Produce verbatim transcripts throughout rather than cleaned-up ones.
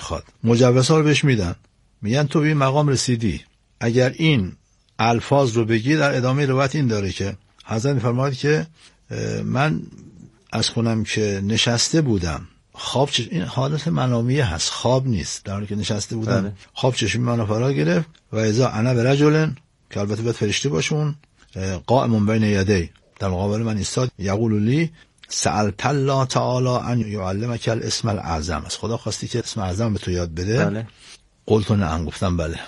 میخواد. مجوزها رو بهش میدن، میگن تو به این مقام رسیدی، اگر این الفاظ رو بگی. در ادامه روایت این داره که حضرت میفرماید که من از کنم که نشسته بودم، خواب چشم، این حالت منامیه هست، خواب نیست، در حالی که نشسته بودم بله. خواب چشم منو فرا گرفت و اذا انا برجل، که البته باید فرشته باشون، قائم بین یدی، در مقابل من ایستاد، یقول لی سألت الله تعالی ان یعلمک الاسم الاعظم، از خدا خواستی که اسم اعظم به تو یاد بده. بله. قلت نعم، گفتم بله.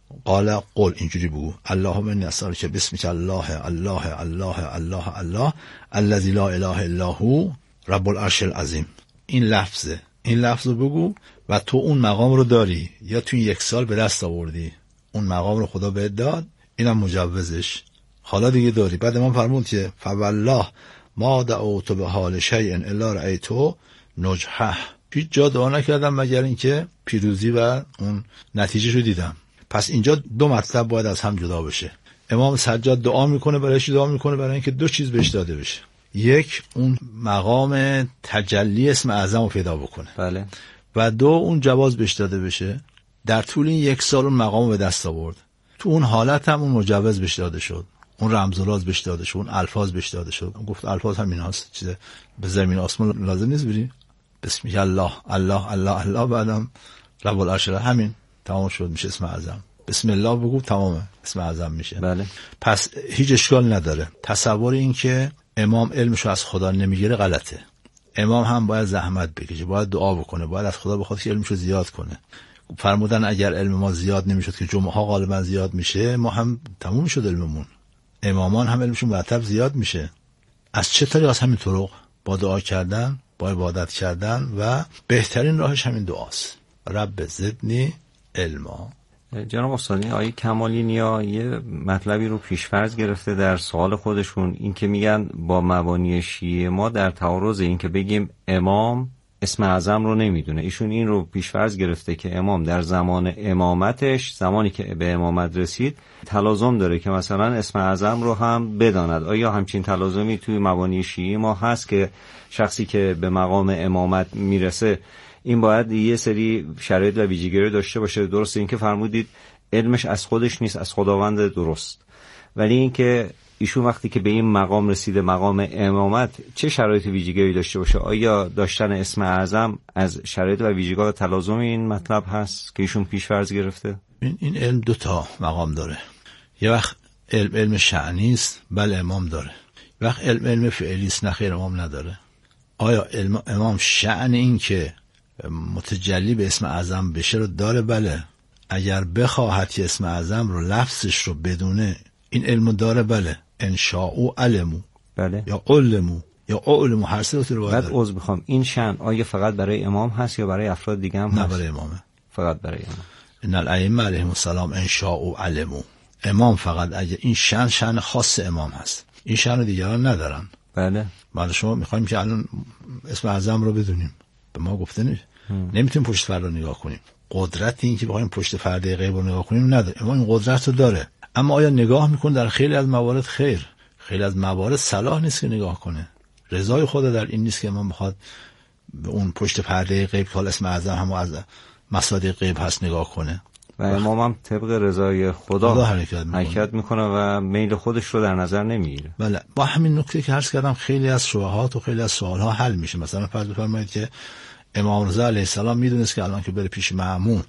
قال قل، اینجوری بگو، اللهم انی اسالک بسمک الله الله الله الله الله الذی لا اله الا هو رب العرش العظیم. این لفظه، این لفظ رو بگو و تو اون مقام رو داری، یا تو این یک سال به دست آوردی، اون مقام رو خدا بهت داد، اینم مجوزش، حالا دیگه داری. بعد من فرمود که فوالله ما دعوت به حال شیء الا رأیتو نجحه، هیچ جا دعا نکردم مگر اینکه پیروزی و اون نتیجه رو دیدم. پس اینجا دو مطلب باید از هم جدا بشه. امام سجاد دعا میکنه، برای چی دعا میکنه؟ برای اینکه دو چیز بهش داده بشه، یک اون مقام تجلی اسم اعظم رو پیدا بکنه، بله، و دو اون جواز بهش داده بشه. در طول این یک سال اون مقام به دست آورد، تو اون حالت هم اون مجوز بهش داده شد، اون رمز و راز بهش داده شد، اون الفاظ بهش داده شد. گفت الفاظ همین هست، چیزه به زمین آسمان لازم نیست بری بسم الله الله الله الله بعدم رب العرش، همین تمام شد، میشه اسم اعظم. بسم الله بگو تمامه، اسم اعظم میشه. بله. پس هیچ اشکال نداره. تصور این که امام علمشو از خدا نمیگیره غلطه. امام هم باید زحمت بکشه، باید دعا بکنه، باید از خدا بخواد که علمشو زیاد کنه. فرمودن اگر علم ما زیاد نمیشد، که جمعه ها غالبا زیاد میشه، ما هم تموم شد علممون. امامان هم علمشون مرتب زیاد میشه. از چه طریق؟ از همین طرق، با دعا کردن، با عبادت کردن، و بهترین راهش همین دعاست، رب زدنی علما. جناب استاد، آیه کمالی نیا یه مطلبی رو پیشفرض گرفته در سوال خودشون، این که میگن با مبانی شیعه ما در تعارض این که بگیم امام اسم اعظم رو نمیدونه. ایشون این رو پیشفرض گرفته که امام در زمان امامتش، زمانی که به امامت رسید، تلازم داره که مثلا اسم اعظم رو هم بداند. آیا همچین تلازمی توی مبانی شیعه ما هست که شخصی که به مقام امامت میرسه این باید یه سری شرایط و ویژگی داشته باشه؟ درسته این که فرمودید علمش از خودش نیست، از خداوند، درست، ولی این که ایشون وقتی که به این مقام رسیده، مقام امامت، چه شرایط و ویژگی داشته باشه؟ آیا داشتن اسم اعظم از شرایط و ویژگی تلازم این مطلب هست که ایشون پیش فرض گرفته؟ این این علم دو تا مقام داره. یه وقت علم علم شأنی است، بله امام داره. یه وقت علم علم فعلی است، نه خیر امام نداره. آیا علم امام شأن این که متجلی به اسم اعظم بشه رو داره؟ بله. اگر بخواهد که اسم اعظم رو لفظش رو بدونه، این علمو داره، بله. انشاء علمو، بله، یا علمو یا علمو، هر سه رو باید. بعد عذر بخوام، این شأن آیا فقط برای امام هست یا برای افراد دیگه هم هست؟ نه، برای امامه، فقط برای امام. ان الائمه علیهم السلام انشاء علمو، امام فقط اگه این شأن شأن خاص امام هست، این شأن دیگران ندارن. بله. بعد شما میخوایم که الان اسم اعظم رو بدونیم، به ما گفته نیست، نمیتونیم پشت فردا نگاه کنیم. قدرت این که بخوایم پشت پرده غیب رو نگاه کنیم نداره. اما این قدرت رو داره. اما آیا نگاه میکنه؟ در خیلی از موارد خیر، خیلی از موارد صلاح نیست که نگاه کنه. رضای خدا در این نیست که ما بخواد به اون پشت پرده غیب که اسم اعظم هم از مصادیق غیب هست نگاه کنه. و امام هم طبق رضای خدا, خدا حرکت میکنه. حرکت میکنه و میل خودش رو در نظر نمیگیره. بله. با همین نکته که عرض کردم خیلی از شبهات و خیلی از سوالها حل میشه. مثلا فرض بفرمایید که امام رضا علیه السلام میدونست که الان که بره پیش مأمون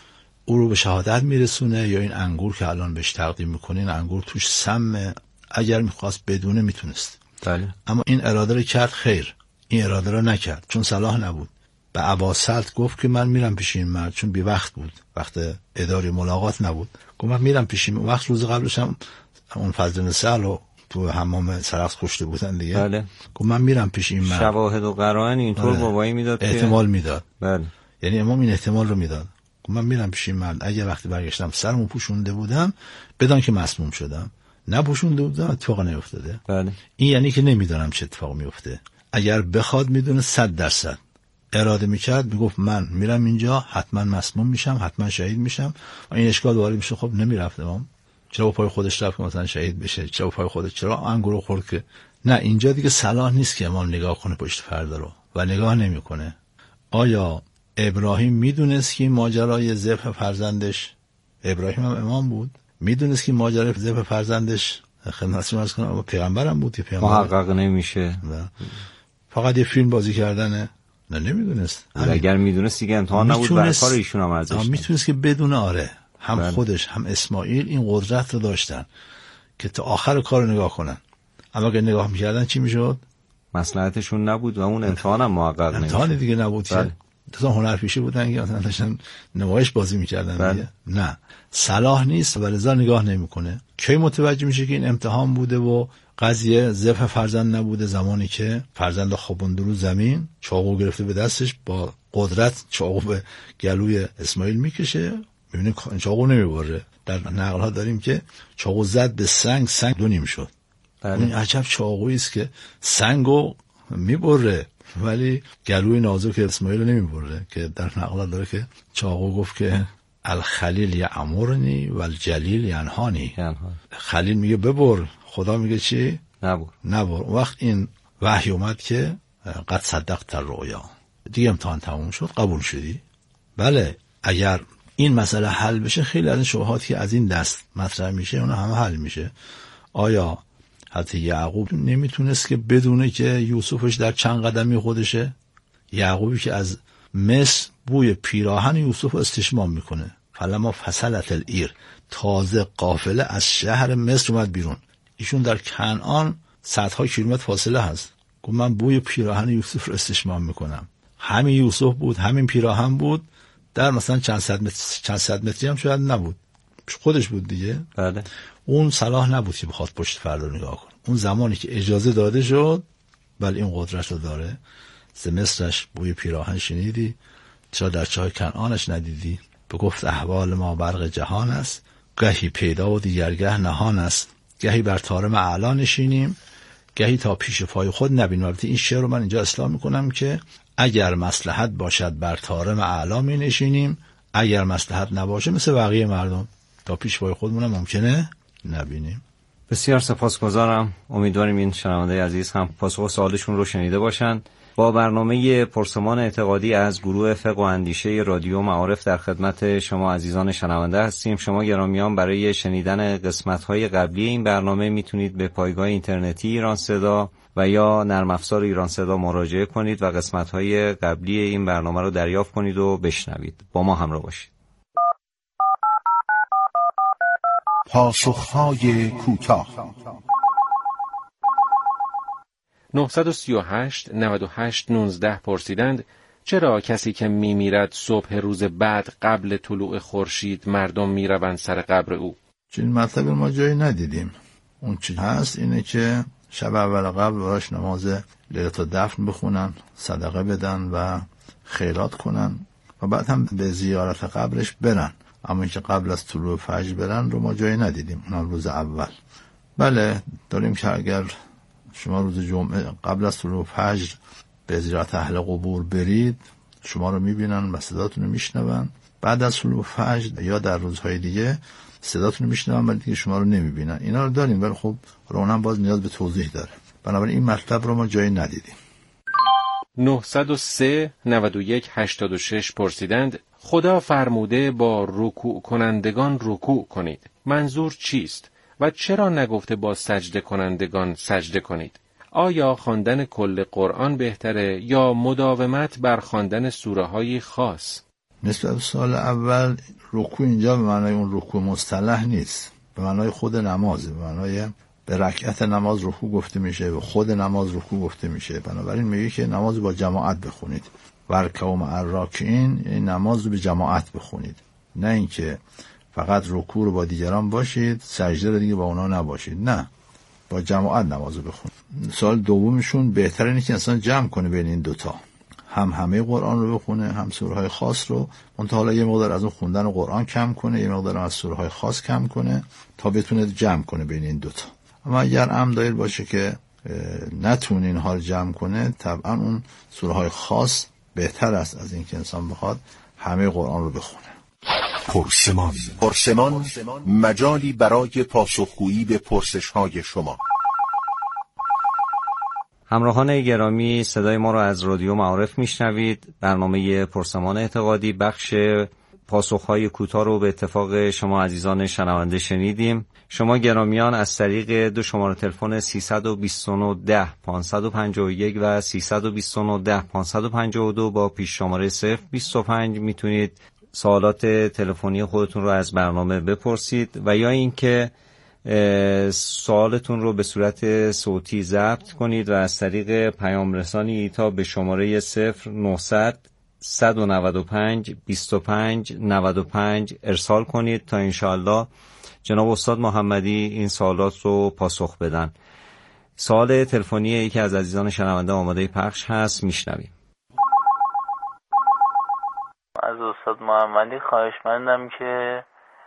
او رو به شهادت میرسونه، یا این انگور که الان بهش تقدیم میکنین انگور توش سم، اگر میخواست بدونه میتونست. بله. اما این اراده رو کرد، خیر، این اراده رو نکرد چون صلاح نبود. به اباسلط گفت که من میرم پیش این مرد، چون بی وقت بود، وقت اداری ملاقات نبود. گفت من میرم پیش این. وقت روز قبلش هم اون فضل نسل رو تو حمام سرخس کشته بودن دیگه. بله. گفت من میرم پیش این مرد. شواهد و قرائن اینطور بابایی میداد، احتمال میداد. بله. یعنی امام این احتمال رو میداد. گفت من میرم پیش این مرد، اگه وقتی برگشتم سرمو پوشونده بودم بدان که مسموم شدم، نپوشونده بودم اتفاق نیفتاده. بله. این یعنی که نمیدونم چه اتفاق میفته. اگر بخواد میدونه صد درصد. اراده میکرد میگفت من میرم اینجا حتما مسموم میشم، حتما شهید میشم. این اشکال وارد میشه. خب نمیرفت امام، چرا با پای خودش رفت که مثلا شهید بشه؟ چرا با پای خودش، چرا انگورو خورد که؟ نه، اینجا دیگه صلاح نیست که امام نگاه کنه پشت پرده رو، و نگاه نمیکنه. آیا ابراهیم میدونست که این ماجرای ذبح فرزندش، ابراهیم هم امام بود، میدونست که ماجرای ذبح فرزندش خدمتتون عرض کنم اما پیغمبرم بود، پیغمبر محقق نمیشه، فقط یه فیلم بازی کردنه. نه نمیدونست. اگر میدونست دیگه امتحان نبود بر کار ایشون هم ارزش. میتونست که بدون آره هم بله. خودش هم اسماعیل این قدرت رو داشتن که تا آخر کار رو نگاه کنن، اما اگه نگاه میکردن چی میشد؟ مصلحتشون نبود و اون امتحان هم محقق نمیشد. امتحان دیگه نبود. بله. دوستان هنرپیشه بودن که مثلا داشتن نمایش بازی میکردن بله. دیگه نه صلاح نیست و لذا نگاه نمیکنه. کی متوجه میشه که این امتحان بوده و قضیه ذبح فرزند نبوده؟ زمانی که فرزند خوابونده رو زمین، چاقو گرفته به دستش، با قدرت چاقو به گلوی اسماعیل میکشه، میبینه چاقو نمیبره. در نقل ها داریم که چاقو زد به سنگ، سنگ دو نیم شد. بله. این عجب چاقویی است که سنگو میبره ولی گلوی نازک اسماعیل نمیبره، که در نقل داره که چاقو گفت که الخلیل یأمرنی والجلیل ینهانی. خلیل میگه ببر، خدا میگه چی؟ نبر. نبر. اون وقت این وحی اومد که قد صدقت الرؤیا، دیگه امتحان تموم شد، قبول شدی. بله اگر این مسئله حل بشه خیلی از این شبهاتی که از این دست مطرح میشه اون همه حل میشه. آیا حتی یعقوب نمیتونست که بدونه که یوسفش در چند قدمی خودشه؟ یعقوبی که از مصر بوی پیراهن یوسف استشمام میکنه، فلما فصلت العیر، تازه قافله از شهر مصر اومد بیرون، ایشون در کنعان صدها کیلومتر فاصله هست، گفت من بوی پیراهن یوسف رو استشمام میکنم. همین یوسف بود، همین پیراهن بود، در مثلا چند صد متر چند صد متری هم شاید نبود، خودش بود دیگه. بله. اون صلاح نبود که بخواد پشت فردا نگاه کنه. اون زمانی که اجازه داده شد، بله این قدرت رو داره. ز مصرش بوی پیراهن شنیدی، چرا در چاه کنعانش ندیدی؟ به گفت احوال ما برق جهان است، گهی پیدا و دیگرگه نهان است. گهی بر طارم اعلا نشینیم، گهی تا پیش پای خود نبینیم. البته این شعر رو من اینجا اصلاح میکنم که اگر مصلحت باشد بر طارم اعلا می نشینیم، اگر مصلحت نباشه مثل بقیه مردم تا پیش پای خودمون ممکنه نبینیم. بسیار سپاسگزارم. امیدواریم این شنونده عزیز هم پاسخ سوالشون رو شنیده باشن. با برنامه پرسمان اعتقادی از گروه فقه و اندیشه رادیو معارف در خدمت شما عزیزان شنونده هستیم. شما گرامیان برای شنیدن قسمت‌های قبلی این برنامه میتونید به پایگاه اینترنتی ایران صدا و یا نرم افزار ایران صدا مراجعه کنید و قسمت‌های قبلی این برنامه رو دریافت کنید و بشنوید. با ما همراه باشید. پاسخ‌های کوتاه. نهصد و سی و هشت نود و هشت نوزده پرسیدند چرا کسی که میمیرد صبح روز بعد قبل طلوع خورشید مردم میروند سر قبر او؟ چنین مطلب ما جایی ندیدیم. اون چی هست اینه که شب اول قبل براش نماز لیلة الدفن بخونن، صدقه بدن و خیرات کنن و بعد هم به زیارت قبرش برن، اما اینکه قبل از طلوع فجر برن رو ما جایی ندیدیم، اونم روز اول. بله داریم که اگر شما روز جمعه قبل از طلوع فجر به زیارت اهل قبور برید، شما رو میبینن و صداتون رو میشنون. بعد از طلوع فجر یا در روزهای دیگه صداتون رو میشنون ولی دیگه شما رو نمیبینن. اینا رو داریم ولی خب اونم باز نیاز به توضیح داره، بنابراین این مطلب رو ما جایی ندیدیم. نهصد و سه نود و یک هشتاد و شش پرسیدند خدا فرموده با رکوع کنندگان رکوع کنید، منظور چیست و چرا نگفته با سجده کنندگان سجده کنید؟ آیا خواندن کل قرآن بهتره یا مداومت بر خواندن سوره های خاص؟ نسبت به سال اول رکوع اینجا به معنای اون رکوع مصطلح نیست، به معنای خود نمازه، به معنای به رکعت نماز رکوع گفته میشه و خود نماز رکوع گفته میشه. بنابراین میگه که نماز با جماعت بخونید، ورکعوا مع الراکعین، یعنی نماز رو به جماعت بخونید، نه اینکه فقط رکوع رو با دیگران باشید سجده رو دیگه با اونا نباشید، نه با جماعت نماز رو بخونید. سوال دومشون بهتره اینه که انسان جمع کنه بین این دوتا، هم همه قرآن رو بخونه هم سوره های خاص رو، منتها حالا یه مقدار از اون خوندن قرآن کم کنه، یه مقدار از سوره های خاص کم کنه تا بتونه جمع کنه بین این دوتا. اما اگر عمد دایل باشه که نتونه اینها رو جمع کنه، طبعا اون سوره های خاص بهتر است از این که انسان بخواد همه قرآن رو بخونه. پرسمان پرسمان مجالی برای پاسخگویی به پرسش های شما. همراهان گرامی، صدای ما را از رادیو معارف میشنوید. برنامه پرسمان اعتقادی بخش پاسخهای کوتاه رو به اتفاق شما عزیزان شنونده شنیدیم. شما گرامیان از طریق دو شماره تلفن سیصد و بیست و نه ده پانصد و پنجاه و یک و سیصد و بیست و نه ده پانصد و پنجاه و دو با پیش شماره صفر بیست و پنج میتونید سوالات تلفنی خودتون رو از برنامه بپرسید و یا اینکه سوالتون رو به صورت صوتی ضبط کنید و از طریق پیام رسانی ایتا به شماره صفر نهصد صد و نود و پنج بیست و پنج نود و پنج ارسال کنید تا انشاءالله جناب استاد محمدی این سوالات رو پاسخ بدن. سوال تلفنی یکی از عزیزان شنونده آماده پخش هست، میشنویم. از استاد محمدی خواهشمندم که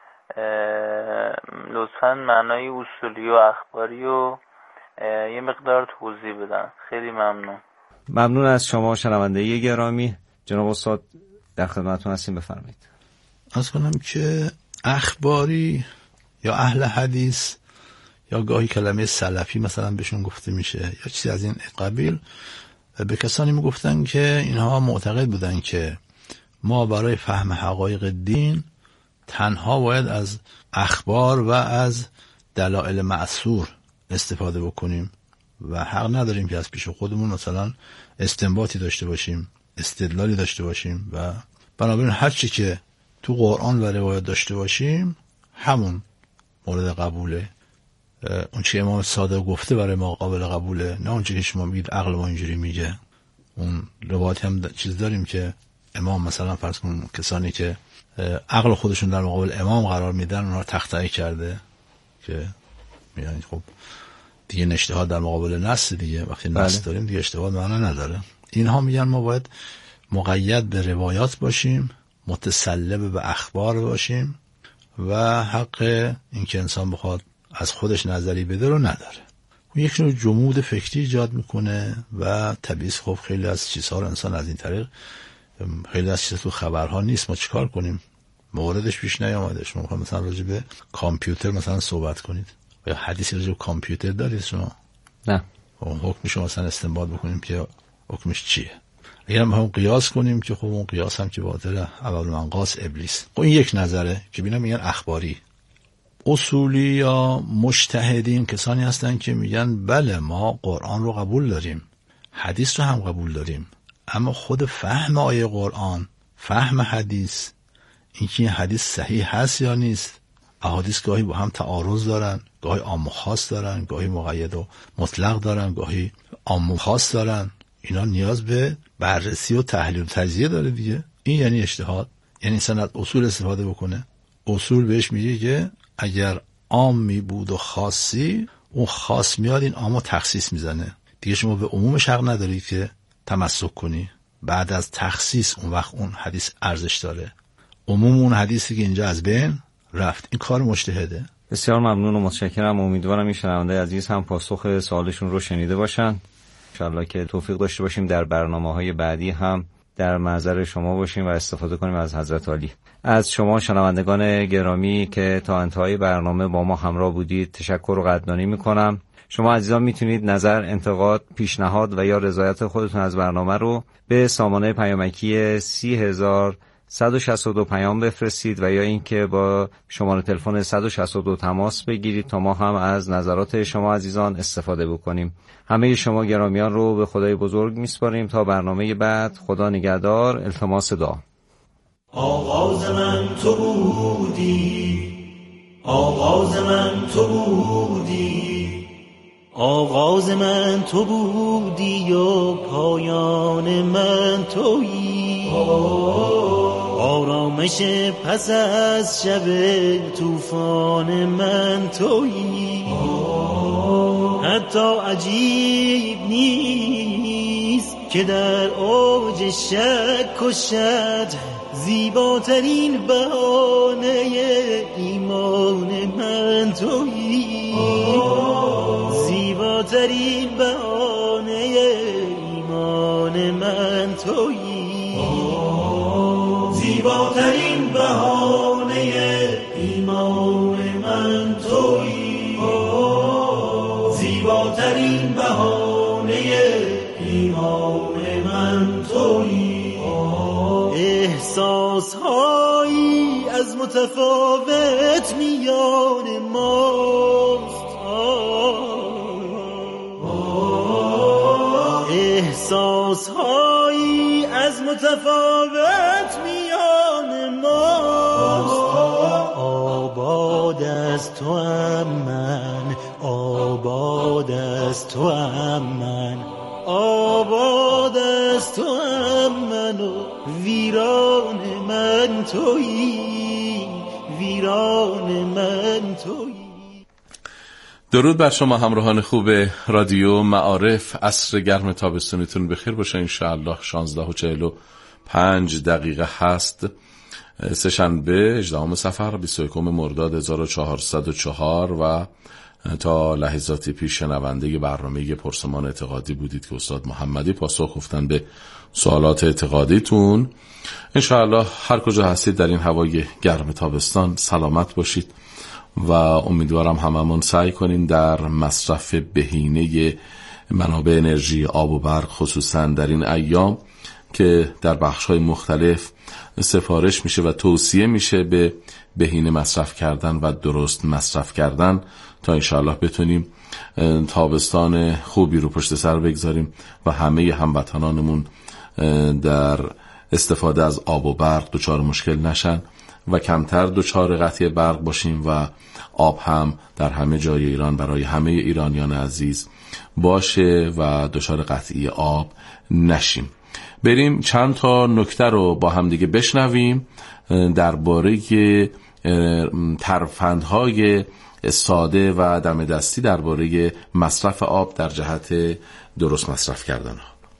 لطفاً معنای اصولی و اخباری رو یه مقدار توضیح بدن. خیلی ممنون. ممنون از شما شنونده گرامی. جناب استاد در خدمتتون هستیم، بفرمایید. عرض کنم که اخباری یا اهل حدیث یا گاهی کلمه سلفی مثلا بهشون گفته میشه یا چیزی از این قبیل، به کسانی میگفتن که اینها معتقد بودن که ما برای فهم حقایق دین تنها باید از اخبار و از دلائل مأثور استفاده بکنیم و حق نداریم که از پیش خودمون مثلا استنباطی داشته باشیم، استدلالی داشته باشیم و بنابراین هر چی که تو قرآن و روایت داشته باشیم همون مورد قبوله. اون چی امام صادق گفته برای ما قابل قبوله، نه اون چی که شما میگید عقل ما اینجوری میگه. اون روایت هم چیز داریم که امام مثلا فرض کن کسانی که عقل خودشون در مقابل امام قرار میدن اونها رو تخطئه کرده که یعنی خب دیگه اجتهاد در مقابل نص دیگه، وقتی نص بله. داریم دیگه اجتهاد معنا نداره. اینها میگن ما باید مقید به روایات باشیم، متسلب به اخبار باشیم و حق این که انسان بخواد از خودش نظری بده رو نداره. اون یک نوع جمود فکری ایجاد میکنه و طبیعی خب خیلی از چیزها رو انسان از این طریق، خیلی از چیزا تو خبرها نیست، ما چیکار کنیم؟ موردش پیش نیامده. شما میخواید مثلا راجع به کامپیوتر مثلا صحبت کنید یا حدیثی راجع به کامپیوتر دارید شما؟ نه. اون حکمش رو مثلا استنباط بکنیم که حکمش چیه. اگر هم قیاس کنیم که خب اون قیاس هم که باطل اول منقاص ابلیس. خب این یک نظره که ببینم میگن اخباری. اصولی یا مجتهدین کسانی هستن که میگن بله ما قرآن رو قبول داریم، حدیث رو هم قبول داریم، اما خود فهم آیه قرآن، فهم حدیث، اینکه این حدیث صحیح هست یا نیست، احادیث گاهی با هم تعارض دارن، گاهی عام و خاص دارن، گاهی مقید و مطلق دارن، گاهی عام و خاص دارن، اینا نیاز به بررسی و تحلیل و تجزیه داره دیگه. این یعنی اجتهاد، یعنی انسان از اصول استفاده بکنه. اصول بهش میگه که اگر عامی بود و خاصی، اون خاص میاد این عامو تخصیص میزنه دیگه. شما به عمومش حق ندارید که تمسک کنی. بعد از تخصیص اون وقت اون حدیث ارزش داره. عموم اون حدیثی که اینجا از بین رفت، این کار مجتهده. بسیار ممنون و متشکرم. امیدوارم این شنونده عزیز هم پاسخ سوالشون رو شنیده باشن. ان شاءالله که توفیق داشته باشیم در برنامه‌های بعدی هم در محضر شما باشیم و استفاده کنیم از حضرت عالی. از شما شنوندگان گرامی که تا انتهای برنامه با ما همراه بودید تشکر و قدردانی میکنم. شما عزیزان میتونید نظر، انتقاد، پیشنهاد و یا رضایت خودتون از برنامه رو به سامانه پیامکی سی هزار صد و شصت و دو پیام بفرستید و یا اینکه با شماره تلفن صد و شصت و دو تماس بگیرید تا ما هم از نظرات شما عزیزان استفاده بکنیم. همه شما گرامیان رو به خدای بزرگ میسپاریم تا برنامه بعد. خدا نگهدار. التماس دعا. آغاز من تو بودی، آغاز من تو بودی، آغاز من تو بودی و پایان من تویی. آرامش پس از شب طوفان من تویی. حتی عجیب نیست که در اوج شک و شد زیباترین بهانه ایمان من تویی. زیباترین بهانه ایمان من تویی. زیباترین بهانه ایمان من تویی. زیباترین بهانه هایی از متفاوت میان ماست. احساس هایی از متفاوت میان ماست. آباد از تو ام من، آباد از تو ام من، آباد از تو ام من و ویران من تویی، ویران من تویی. درود بر شما همراهان خوب رادیو معارف. عصر گرم تابستونیتون بخیر باشه انشاءالله. شانزده و چهل و پنج دقیقه هست، سه‌شنبه هجدهم صفر بیست و یکم مرداد هزار و چهارصد و چهار و تا لحظاتی پیش شنونده برنامه پرسمان اعتقادی بودید که استاد محمدی پاسخ گفتن به سوالات اعتقادیتون. انشاءالله هر کجا هستید در این هوای گرم تابستان سلامت باشید و امیدوارم هممون سعی کنیم در مصرف بهینه منابع انرژی آب و برق، خصوصا در این ایام که در بخش‌های مختلف سفارش میشه و توصیه میشه به بهینه مصرف کردن و درست مصرف کردن، تا انشاءالله بتونیم تابستان خوبی رو پشت سر بگذاریم و همه هموطنانمون در استفاده از آب و برق دچار مشکل نشن و کمتر دچار قطعی برق باشیم و آب هم در همه جای ایران برای همه ایرانیان عزیز باشه و دچار قطعی آب نشیم. بریم چند تا نکته رو با هم دیگه بشنویم درباره ترفندهای ساده و دم دستی درباره مصرف آب در جهت درست مصرف کردن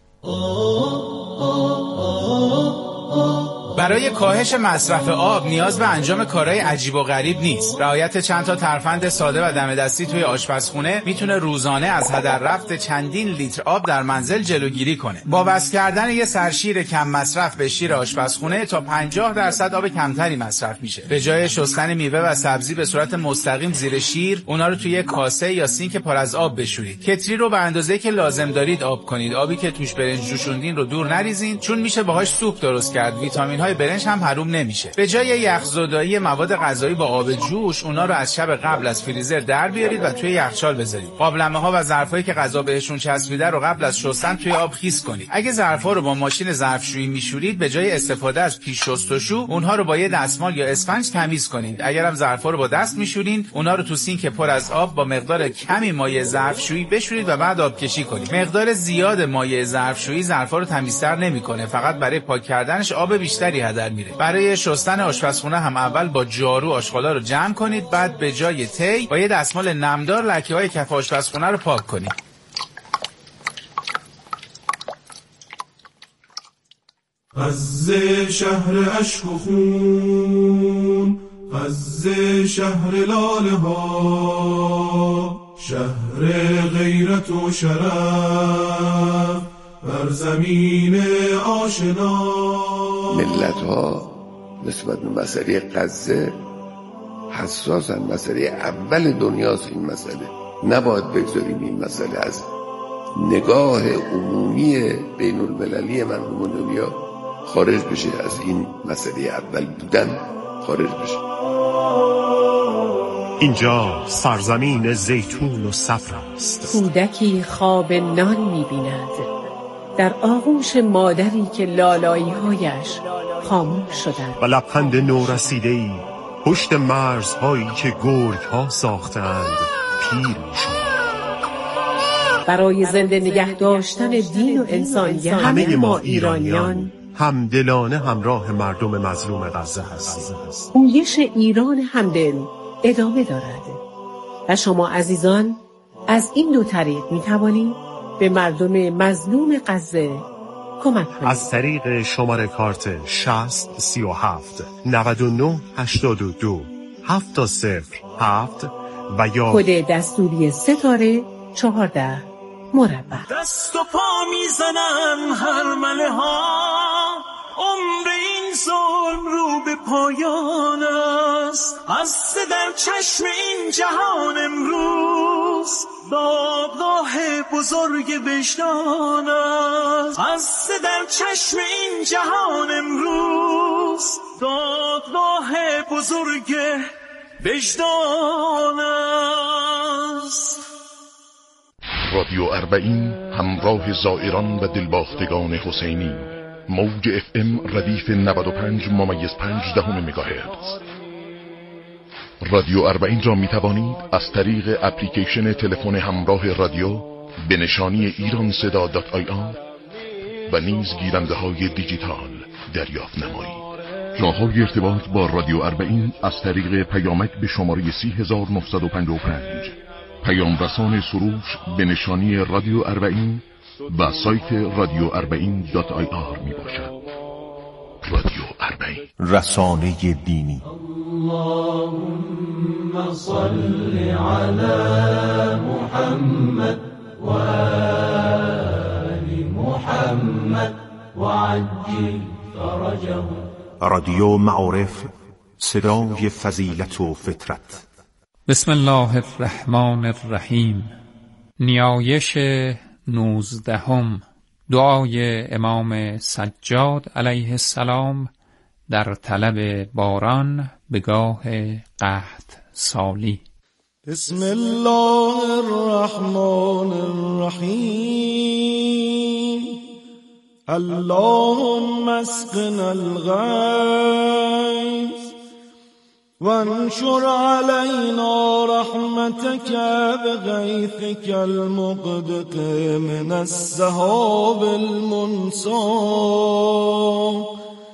آب. برای کاهش مصرف آب نیاز به انجام کارهای عجیب و غریب نیست. رعایت چند تا ترفند ساده و دم دستی توی آشپزخونه میتونه روزانه از هدر رفت چندین لیتر آب در منزل جلوگیری کنه. با وصل کردن یه سرشیر کم مصرف به شیر آشپزخونه تا پنجاه درصد آب کمتری مصرف میشه. به جای شستن میوه و سبزی به صورت مستقیم زیر شیر، اونا رو توی کاسه یا سینک پر از آب بشورید. کتری رو به اندازه‌ای که لازم دارید آب کنید. آبی که توش برنج جوشوندین رو دور نریزین، چون میشه باهاش سوپ درست کرد. ویتامین های برنج هم حروم نمیشه. به جای یخزدایی مواد غذایی با آب جوش، اونا رو از شب قبل از فریزر در بیارید و توی یخچال بذارید. قابلمه‌ها و ظرفایی که غذا بهشون چسبیده رو قبل از شستن توی آب خیس کنید. اگه ظرفا رو با ماشین ظرفشویی میشورید، به جای استفاده از پیش شستشو، اونها رو با یه دستمال یا اسفنج تمیز کنید. اگرم ظرفا رو با دست میشورین، اونا رو تو سینک پر از آب با مقدار کمی مایع ظرفشویی بشورید و بعد آبکشی کنید. مقدار زیاد مایع ظرفشویی ظرفا رو تمیزتر نمیکنه، فقط برای پاک کردنش آب بیشتری هدر میره. برای شستن آشپزخونه هم اول با جارو آشغالا رو جمع کنید، بعد به جای تی با یه دستمال نمدار لکه‌های کف آشپزخونه رو پاک کنید. غزه شهر اشک و خون، غزه شهر لاله ها، شهر غیرت و شرف بر زمین آشنا. ملت ها نسبت به مسئله غزه حساسن. مسئله اول دنیاست این مسئله. نباید بگذاریم این مسئله از نگاه عمومی بین المللی مردم دنیا خارج بشه، از این مسئله اول بودن خارج بشه. اینجا سرزمین زیتون و صفر است. کودکی خواب نان می‌بیند در آغوش مادری که لالایی‌هایش خاموش شدند و لبخند نورسیده‌ای پشت مرزهایی که گرگ‌ها ساختند پیر می‌شد. برای زنده نگه داشتن دین و انسانیت همه ما ایرانیان همدلانه همراه مردم مظلوم غزه هستیم. پویش ایران همدل ادامه دارد و شما عزیزان از این دو طریق می‌توانید به مردم مظلوم غزه کمک کنید. از طریق شماره کارت شصت سی و هفت نود و نه هشتاد و دو هفت صفر هفت و یا کد دستوری ستاره چهارده مربع. دست و پا میزنن هرمله ها، عمر این ظلم رو به پایان است. قصد در چشم این جهان امروز دادگاه بزرگ وجدان است. قصد در چشم این جهان امروز دادگاه بزرگ وجدان است. رادیو اربعین همراه زائران و دلباختگان حسینی، موج اف ام ردیف نود و پنج ممیز پنج دهم مگاهرتز. رادیو اربعین را می توانید از طریق اپلیکیشن تلفن همراه رادیو به نشانی ایران صدا دات آی آر و نیز گیرنده های دیجیتال دریافت نمایید. راه های ارتباط با رادیو اربعین از طریق پیامک به شماره سی هزار و نهصد و پنجاه و پنج، پیام رسان سروش به نشانی رادیو اربعین و سایت رادیو اربعین دات آی آر می باشد. رادیو اربعین، رسانه دینی. اللهم صل علی محمد و آل محمد و عجل فرجه. رادیو معارف، صدای فضیلت و فطرت. بسم الله الرحمن الرحیم. نیایش نوزدهم، دعای امام سجاد علیه السلام در طلب باران به گاه قحط سالی. بسم الله الرحمن الرحیم. اللهم اسقنا الغیث وانشر علينا رحمتك بغيثك المقدق من السحاب المنصاب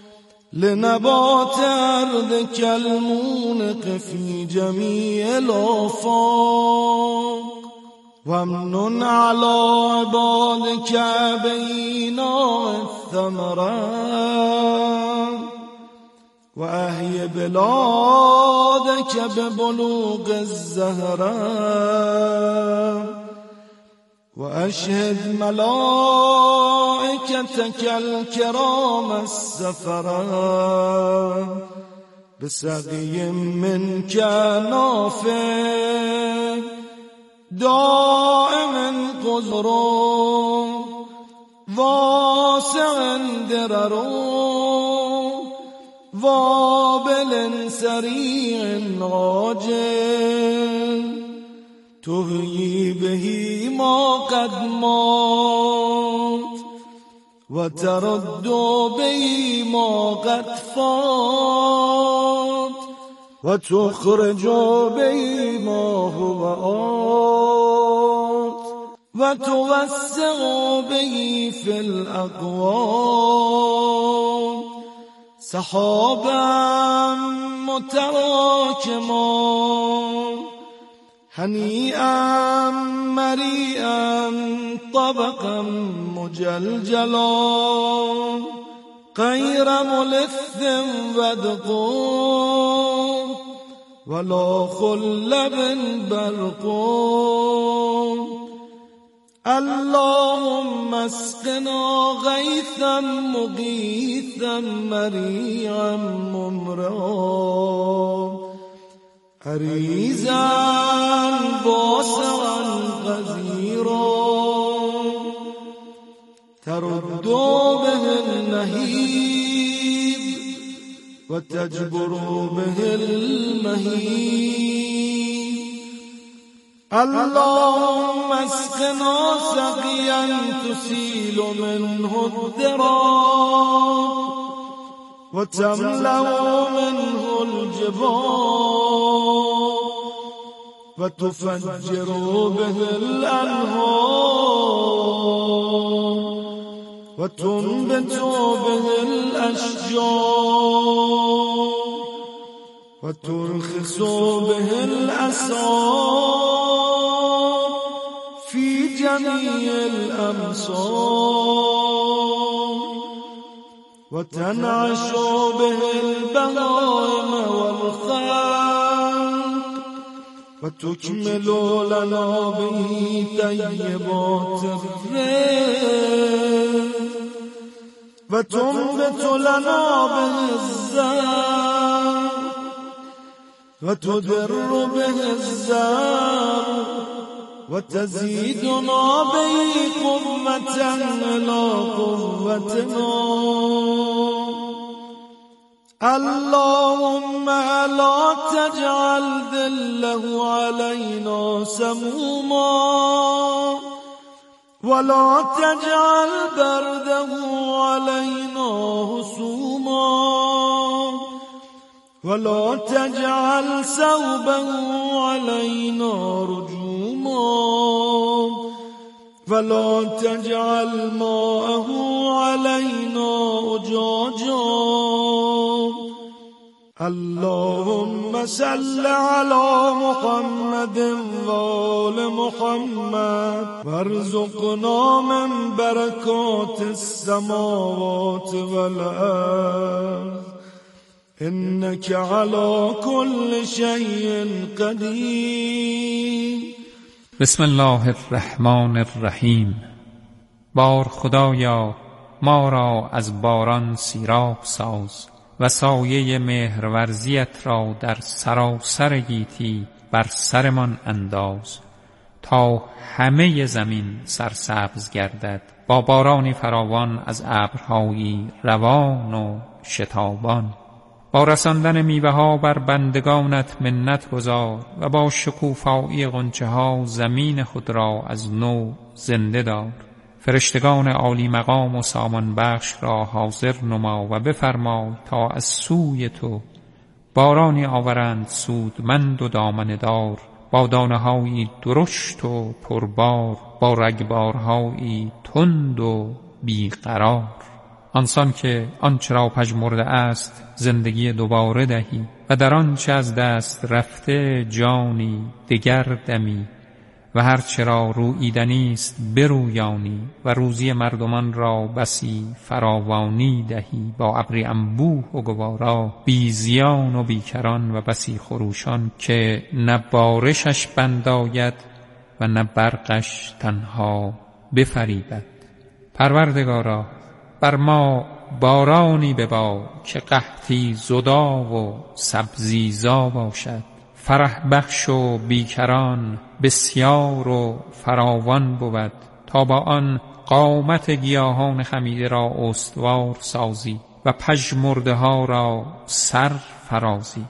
لنبات أرضك المونق في جميع الآفاق وامنن على عبادك بإيناء الثمرات وأحي بلادك ببلوغ الزهراء وأشهد ملائكتك الكرام السفراء بسقي منك نافع دائم قدر واسع درر وابل سريع عاجل تهيي به ما قد مات وترد به ما قد فات وتخرج به ما هو آت وتوسع به في الأقوام سحابا متراكما هنيئا مريئا طبقا مجلجلا غير ملث ودقو ولا خلب برقو اللهم اسقنا غيثا مغيثا مريعا ممرا عريزا باسعا غزيرا ترد به النهيب وتجبر به المهيب اللهم اسقنا سقيا تسيل منه الضراب وتملأ منه الجبال وتفجر به الأنهار وتنبت به الأشجار وترخص به الأسعار في جميع الأمصار وتنعش به البهائم والخلق وتكمل لنا به طيبات الرزق وتنبت لنا به الزرع وتدر به الزرع وتزيدنا به قوة إلى قوتنا اللهم لا تجعل ذله علينا سموما ولا تجعل برده علينا هسوما ولا تجعل ثوبه علينا رجوما ولا تجعل ماءه علينا أجاجا اللهم صل على محمد وآل محمد وارزقنا من بركات السماوات والأرض إنك على كل شيء قدير. بسم الله الرحمن الرحیم. بار خدایا ما را از باران سیراب ساز و سایه مهرورزیت را در سراسر گیتی بر سرمان انداز تا همه زمین سرسبز گردد با بارانی فراوان از ابرهایی روان و شتابان. با رساندن میوه ها بر بندگانت منت گذار و با شکوفایی غنچه ها زمین خود را از نو زنده دار. فرشتگان عالی مقام و سامان بخش را حاضر نما و بفرما تا از سوی تو بارانی آورند سودمند و دامنه دار با دانه‌هایی درشت و پربار با رگبارهایی تند و بیقرار. آنسان که آنچه را پژمرده است زندگی دوباره دهی و در آنچه از دست رفته جانی دگر دمی و هر چه را روییدنی است برویانی و روزی مردمان را بسی فراوانی دهی با ابری انبوه و گوارا بی زیان و بیکران و بسی خروشان که نه بارشش بند آید و نه برقش تنها بفریبد. پروردگارا بر ما بارانی ببار که قحطی زدا و سبزیزا باشد، فرح بخش و بیکران بسیار و فراوان بود تا با آن قامت گیاهان خمیده را استوار سازی و پژمرده ها را سر فرازی.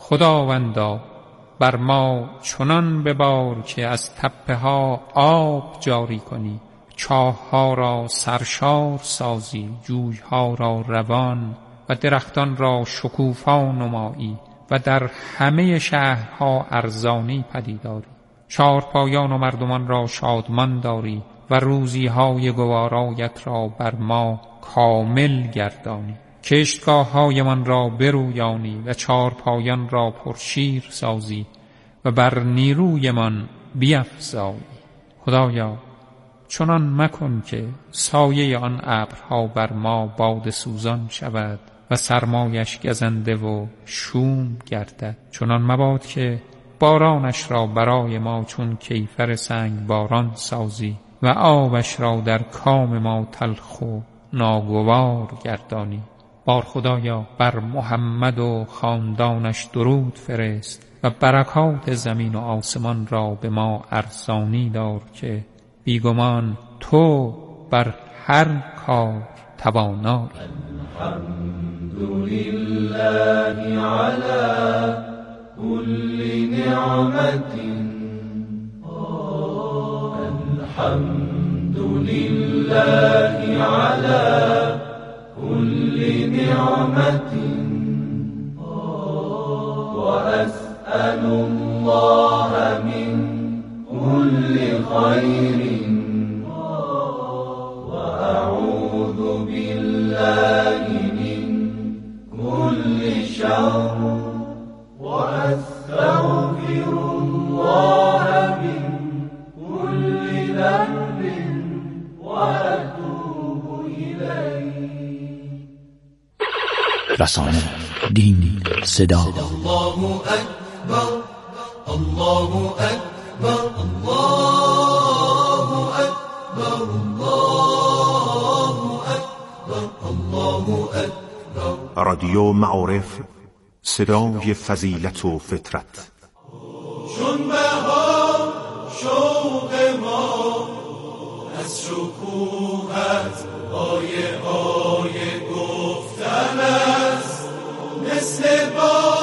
خداوندا بر ما چنان ببار که از تپه ها آب جاری کنی، چاه ها را سرشار سازی، جوی ها را روان و درختان را شکوفا نمایی و در همه شهرها ارزانی پدیداری. چارپایان و مردمان را شادمان داری و روزی های گوارایت را بر ما کامل گردانی. کشتگاه های من را برویانی و چارپایان را پرشیر سازی و بر نیروی من بیفزایی. خدایا چنان مکن که سایه آن ابرها بر ما باد سوزان شود و سرمایش گزنده و شوم گردد. چنان مباد که بارانش را برای ما چون کیفر سنگ باران سازی و آبش را در کام ما تلخ و ناگوار گردانی. بار خدایا بر محمد و خاندانش درود فرست و برکات زمین و آسمان را به ما ارزانی دار که بیگمان تو بر هر کار توانایی. الحمدلله علی كل نعمت الحمد لله على كل نعمت وأسأل الله من كل خير وأعوذ بالله من كل شر وأستغفر الله من كل ذنب وأتوب إليه. رسانه دین صدا. الله أكبر الله أكبر الله أكبر الله أكبر الله أكبر. رادیو معارف، صدای فضیلت و فطرت. چون بهار شوق ما از شکوهت آیه آیه گفتن است، مثل با